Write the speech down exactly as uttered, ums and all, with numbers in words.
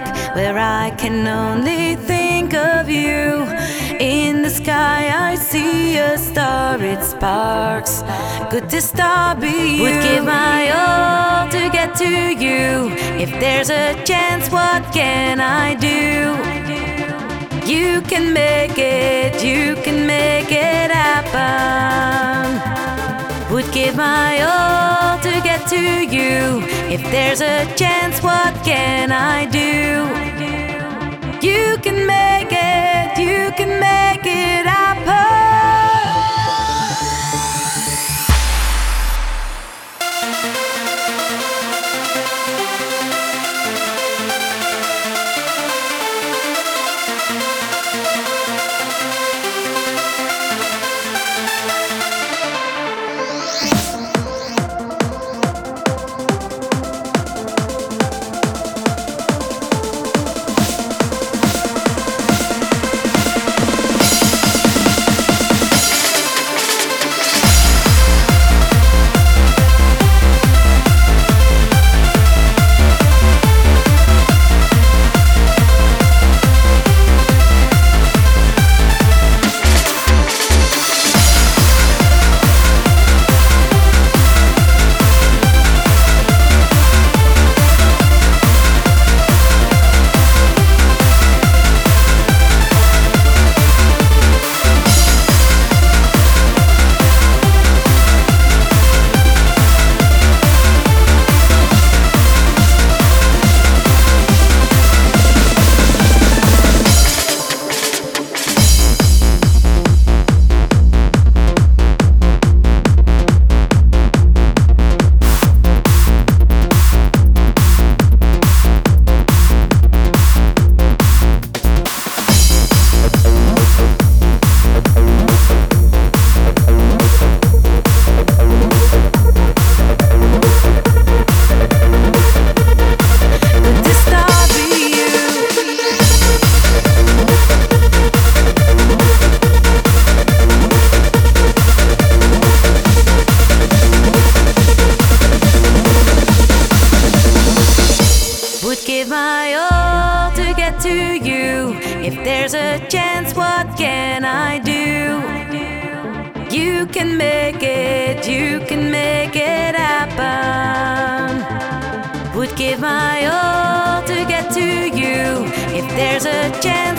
where I can only think of you. In the sky I see a star, it sparks. Could this star be you? Would give my all to get to you. If there's a chance, what can I do? You can make it, you can make it happen. Would give my all to get to you. If there's a chance, what can I do? You can make it, you can make it happen. Give my all to get to you. If there's a chance, what can I do? You can make it, you can make it happen. Would give my all to get to you. If there's a chance